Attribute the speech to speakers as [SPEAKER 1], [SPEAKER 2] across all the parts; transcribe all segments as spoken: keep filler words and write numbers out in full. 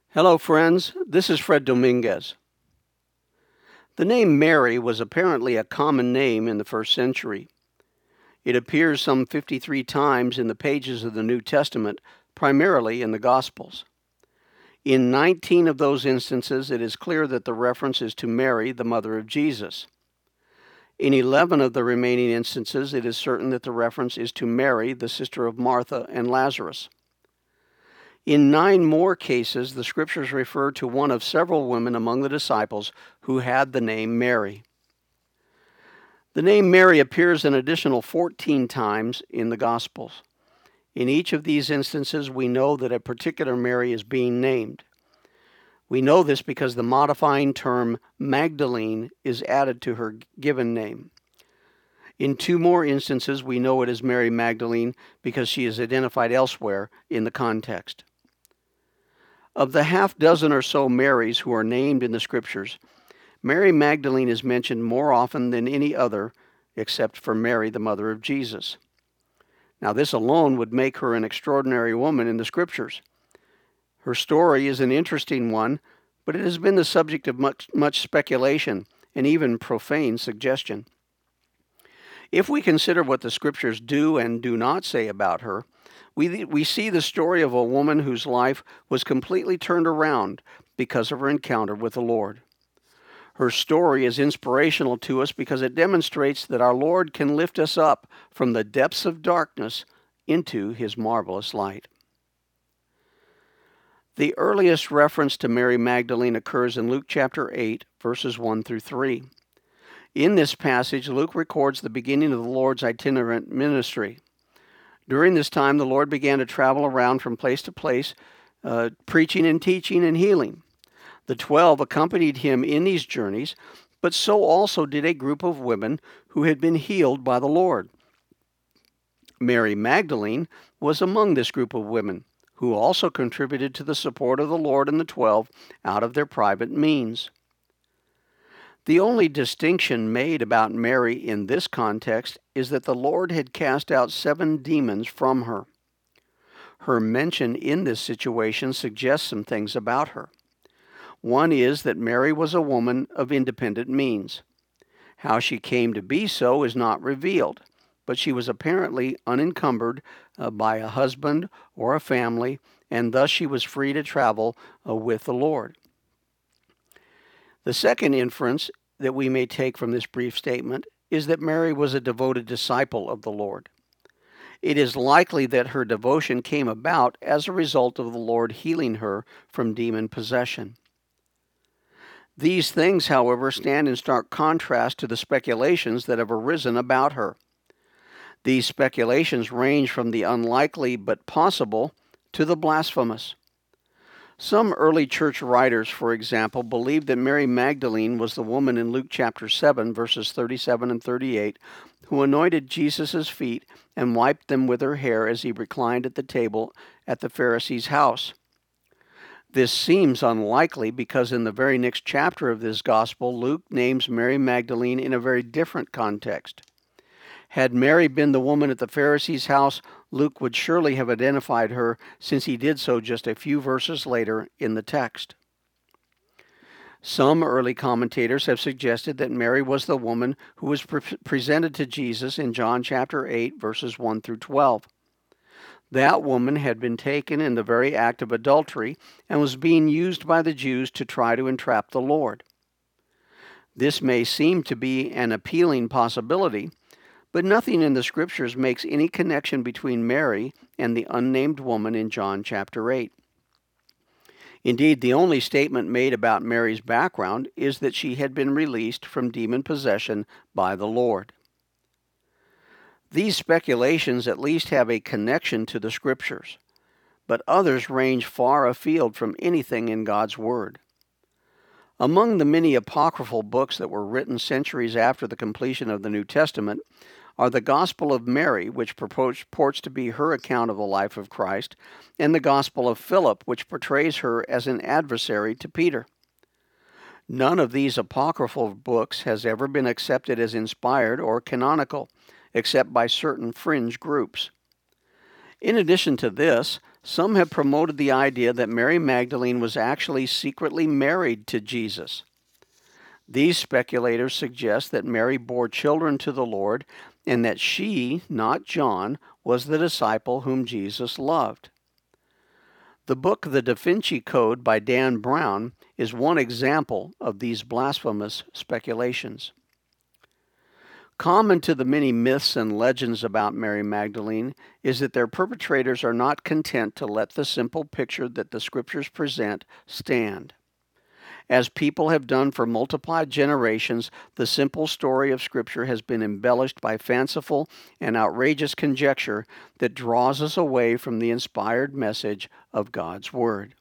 [SPEAKER 1] Hello, friends. This is Fred Dominguez. The name Mary was apparently a common name in the first century. It appears some fifty-three times in the pages of the New Testament, primarily in the Gospels. In nineteen of those instances, it is clear that the reference is to Mary, the mother of Jesus. In eleven of the remaining instances, it is certain that the reference is to Mary, the sister of Martha and Lazarus. In nine more cases, the scriptures refer to one of several women among the disciples who had the name Mary. The name Mary appears an additional fourteen times in the Gospels. In each of these instances, we know that a particular Mary is being named. We know this because the modifying term Magdalene is added to her given name. In two more instances, we know it is Mary Magdalene because she is identified elsewhere in the context. Of the half dozen or so Marys who are named in the Scriptures, Mary Magdalene is mentioned more often than any other, except for Mary, the mother of Jesus. Now, this alone would make her an extraordinary woman in the Scriptures. Her story is an interesting one, but it has been the subject of much, much speculation and even profane suggestion. If we consider what the Scriptures do and do not say about her, we, we see the story of a woman whose life was completely turned around because of her encounter with the Lord. Her story is inspirational to us because it demonstrates that our Lord can lift us up from the depths of darkness into His marvelous light. The earliest reference to Mary Magdalene occurs in Luke chapter eight, verses one through three. In this passage, Luke records the beginning of the Lord's itinerant ministry. During this time, the Lord began to travel around from place to place, uh, preaching and teaching and healing. The twelve accompanied him in these journeys, but so also did a group of women who had been healed by the Lord. Mary Magdalene was among this group of women, who also contributed to the support of the Lord and the twelve out of their private means. The only distinction made about Mary in this context is that the Lord had cast out seven demons from her. Her mention in this situation suggests some things about her. One is that Mary was a woman of independent means. How she came to be so is not revealed, but she was apparently unencumbered uh, by a husband or a family, and thus she was free to travel uh, with the Lord. The second inference that we may take from this brief statement is that Mary was a devoted disciple of the Lord. It is likely that her devotion came about as a result of the Lord healing her from demon possession. These things, however, stand in stark contrast to the speculations that have arisen about her. These speculations range from the unlikely but possible to the blasphemous. Some early church writers, for example, believed that Mary Magdalene was the woman in Luke chapter seven, verses thirty-seven and thirty-eight, who anointed Jesus' feet and wiped them with her hair as he reclined at the table at the Pharisee's house. This seems unlikely because in the very next chapter of this gospel, Luke names Mary Magdalene in a very different context. Had Mary been the woman at the Pharisee's house, Luke would surely have identified her, since he did so just a few verses later in the text. Some early commentators have suggested that Mary was the woman who was pre- presented to Jesus in John chapter eight, verses one through twelve. That woman had been taken in the very act of adultery and was being used by the Jews to try to entrap the Lord. This may seem to be an appealing possibility, but nothing in the Scriptures makes any connection between Mary and the unnamed woman in John chapter eight. Indeed, the only statement made about Mary's background is that she had been released from demon possession by the Lord. These speculations at least have a connection to the Scriptures, but others range far afield from anything in God's Word. Among the many apocryphal books that were written centuries after the completion of the New Testament are the Gospel of Mary, which purports to be her account of the life of Christ, and the Gospel of Philip, which portrays her as an adversary to Peter. None of these apocryphal books has ever been accepted as inspired or canonical, except by certain fringe groups. In addition to this, Some have promoted the idea that Mary Magdalene was actually secretly married to Jesus. These speculators suggest that Mary bore children to the Lord and that she, not John, was the disciple whom Jesus loved. The book The Da Vinci Code by Dan Brown is one example of these blasphemous speculations. Common to the many myths and legends about Mary Magdalene is that their perpetrators are not content to let the simple picture that the Scriptures present stand. As people have done for multiplied generations, the simple story of Scripture has been embellished by fanciful and outrageous conjecture that draws us away from the inspired message of God's Word.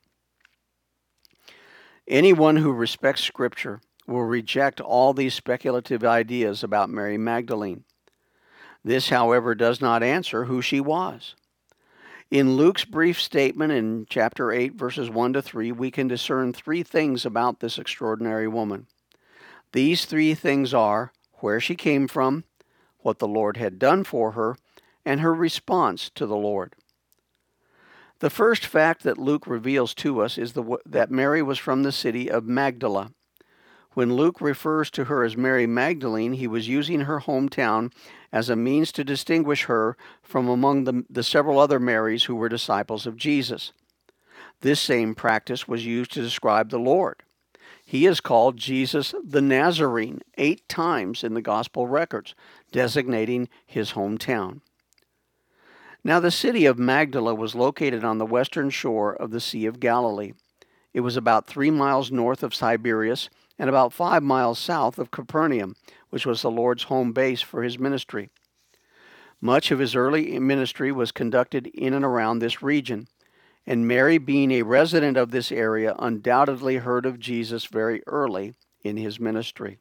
[SPEAKER 1] Anyone who respects Scripture will reject all these speculative ideas about Mary Magdalene. This, however, does not answer who she was. In Luke's brief statement in chapter eight, verses one to three, we can discern three things about this extraordinary woman. These three things are where she came from, what the Lord had done for her, and her response to the Lord. The first fact that Luke reveals to us is the, that Mary was from the city of Magdala. When Luke refers to her as Mary Magdalene, he was using her hometown as a means to distinguish her from among the, the several other Marys who were disciples of Jesus. This same practice was used to describe the Lord. He is called Jesus the Nazarene eight times in the Gospel records, designating his hometown. Now, the city of Magdala was located on the western shore of the Sea of Galilee. It was about three miles north of Tiberias and about five miles south of Capernaum, which was the Lord's home base for his ministry. Much of his early ministry was conducted in and around this region, and Mary, being a resident of this area, undoubtedly heard of Jesus very early in his ministry.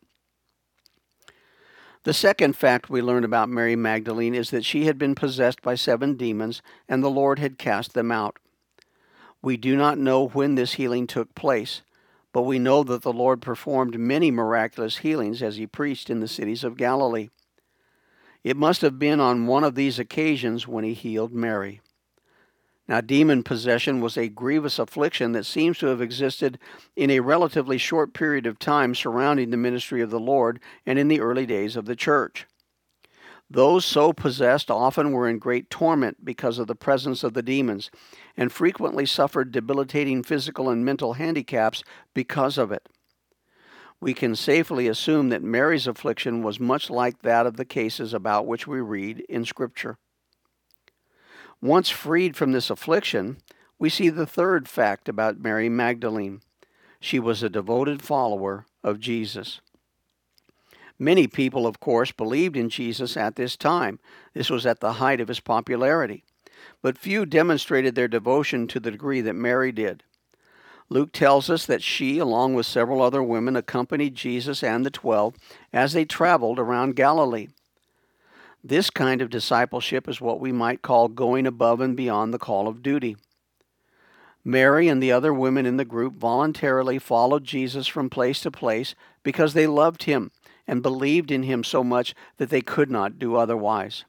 [SPEAKER 1] The second fact we learn about Mary Magdalene is that she had been possessed by seven demons, and the Lord had cast them out. We do not know when this healing took place, but we know that the Lord performed many miraculous healings as he preached in the cities of Galilee. It must have been on one of these occasions when he healed Mary. Now, demon possession was a grievous affliction that seems to have existed in a relatively short period of time surrounding the ministry of the Lord and in the early days of the church. Those so possessed often were in great torment because of the presence of the demons, and frequently suffered debilitating physical and mental handicaps because of it. We can safely assume that Mary's affliction was much like that of the cases about which we read in Scripture. Once freed from this affliction, we see the third fact about Mary Magdalene. She was a devoted follower of Jesus. Many people, of course, believed in Jesus at this time. This was at the height of his popularity. But few demonstrated their devotion to the degree that Mary did. Luke tells us that she, along with several other women, accompanied Jesus and the twelve as they traveled around Galilee. This kind of discipleship is what we might call going above and beyond the call of duty. Mary and the other women in the group voluntarily followed Jesus from place to place because they loved him and believed in him so much that they could not do otherwise.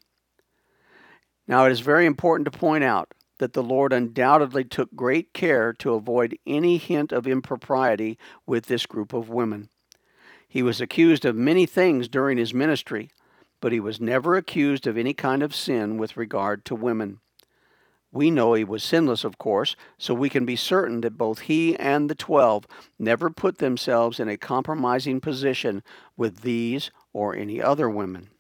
[SPEAKER 1] Now, it is very important to point out that the Lord undoubtedly took great care to avoid any hint of impropriety with this group of women. He was accused of many things during his ministry, but he was never accused of any kind of sin with regard to women. We know he was sinless, of course, so we can be certain that both he and the twelve never put themselves in a compromising position with these or any other women.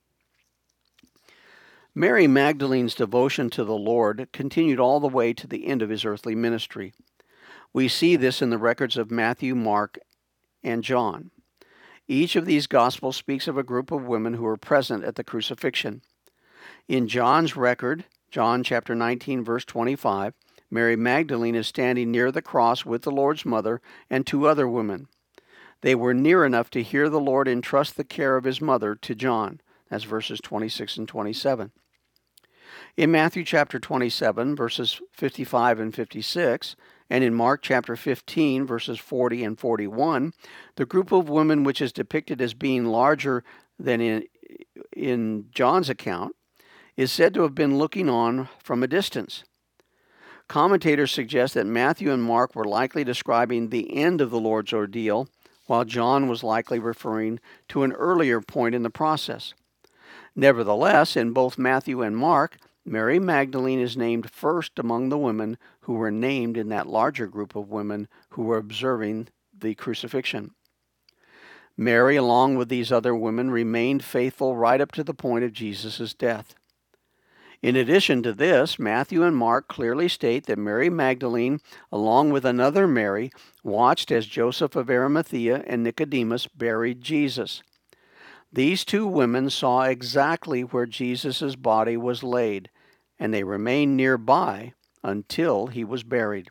[SPEAKER 1] Mary Magdalene's devotion to the Lord continued all the way to the end of his earthly ministry. We see this in the records of Matthew, Mark, and John. Each of these Gospels speaks of a group of women who were present at the crucifixion. In John's record, John chapter nineteen, verse twenty-five, Mary Magdalene is standing near the cross with the Lord's mother and two other women. They were near enough to hear the Lord entrust the care of his mother to John. That's verses twenty-six and twenty-seven. In Matthew chapter twenty-seven, verses fifty-five and fifty-six, and in Mark chapter fifteen, verses forty and forty-one, the group of women which is depicted as being larger than in, in John's account is said to have been looking on from a distance. Commentators suggest that Matthew and Mark were likely describing the end of the Lord's ordeal, while John was likely referring to an earlier point in the process. Nevertheless, in both Matthew and Mark, Mary Magdalene is named first among the women who were named in that larger group of women who were observing the crucifixion. Mary, along with these other women, remained faithful right up to the point of Jesus' death. In addition to this, Matthew and Mark clearly state that Mary Magdalene, along with another Mary, watched as Joseph of Arimathea and Nicodemus buried Jesus. These two women saw exactly where Jesus' body was laid, and they remained nearby until he was buried.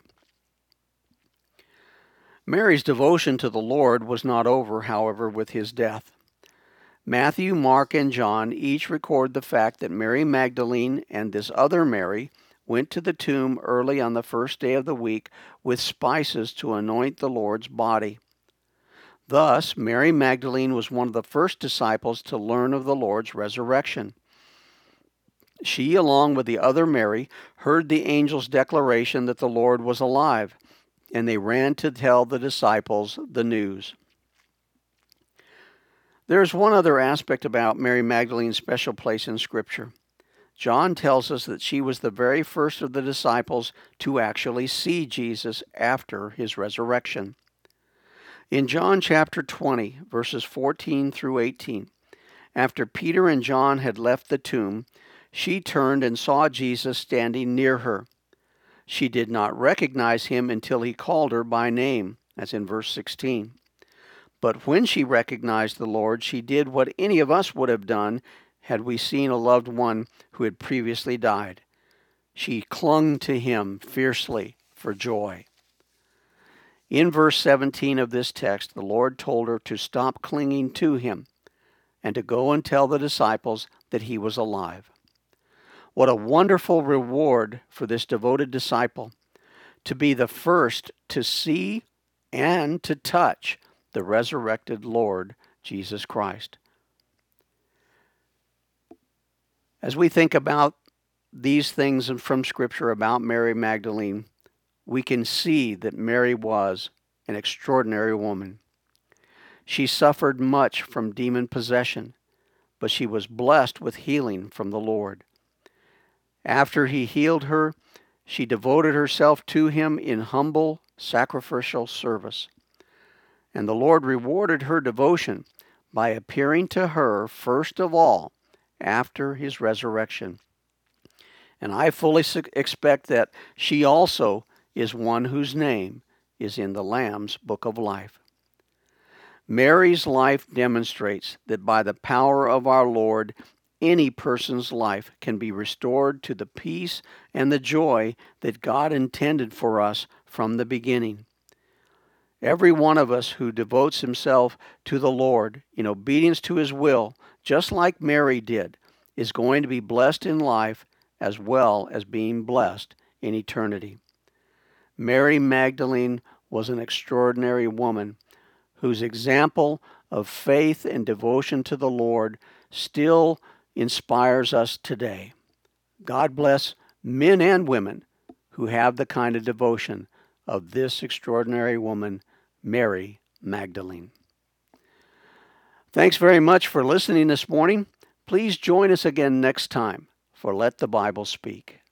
[SPEAKER 1] Mary's devotion to the Lord was not over, however, with his death. Matthew, Mark, and John each record the fact that Mary Magdalene and this other Mary went to the tomb early on the first day of the week with spices to anoint the Lord's body. Thus, Mary Magdalene was one of the first disciples to learn of the Lord's resurrection. She, along with the other Mary, heard the angel's declaration that the Lord was alive, and they ran to tell the disciples the news. There is one other aspect about Mary Magdalene's special place in Scripture. John tells us that she was the very first of the disciples to actually see Jesus after his resurrection. In John chapter twenty, verses fourteen through eighteen, after Peter and John had left the tomb, she turned and saw Jesus standing near her. She did not recognize him until he called her by name, as in verse sixteen. But when she recognized the Lord, she did what any of us would have done had we seen a loved one who had previously died. She clung to him fiercely for joy. In verse seventeen of this text, the Lord told her to stop clinging to him and to go and tell the disciples that he was alive. What a wonderful reward for this devoted disciple, to be the first to see and to touch the resurrected Lord Jesus Christ. As we think about these things from Scripture about Mary Magdalene, we can see that Mary was an extraordinary woman. She suffered much from demon possession, but she was blessed with healing from the Lord. After he healed her, she devoted herself to him in humble, sacrificial service. And the Lord rewarded her devotion by appearing to her first of all after his resurrection. And I fully expect that she also is one whose name is in the Lamb's Book of Life. Mary's life demonstrates that by the power of our Lord, any person's life can be restored to the peace and the joy that God intended for us from the beginning. Every one of us who devotes himself to the Lord in obedience to his will, just like Mary did, is going to be blessed in life as well as being blessed in eternity. Mary Magdalene was an extraordinary woman whose example of faith and devotion to the Lord still inspires us today. God bless men and women who have the kind of devotion of this extraordinary woman, Mary Magdalene. Thanks very much for listening this morning. Please join us again next time for Let the Bible Speak.